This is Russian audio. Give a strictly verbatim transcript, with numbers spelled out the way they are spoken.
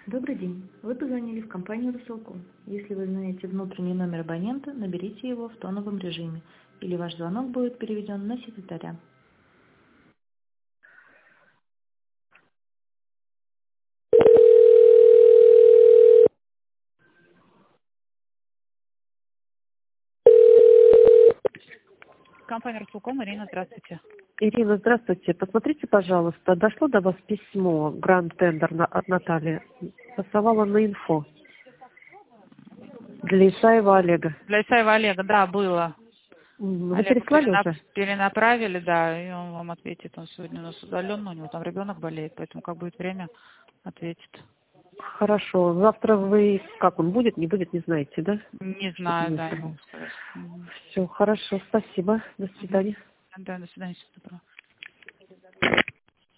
Добрый день. Вы позвонили в компанию Russelcom. Если вы знаете внутренний номер абонента, наберите его в тоновом режиме, или ваш звонок будет переведен на секретаря. Компания Russelcom, Ирина, здравствуйте. Ирина, здравствуйте. Посмотрите, пожалуйста, дошло до вас письмо, гранд-тендер на- от Натальи. Посылала на инфо. Для Исаева Олега. Для Исаева Олега, да, было. М, Вы Олегу переслали перенап- уже? перенаправили, да, и он вам ответит. Он сегодня у нас удаленно, у него там ребенок болеет, поэтому как будет время, ответит. Хорошо. Завтра вы, как он будет, не будет, не знаете, да? Не Что-то знаю, не да, не сказал. могу сказать. Мгм. Все, хорошо, спасибо. До Мгм. свидания. Да, до свидания, всего доброго.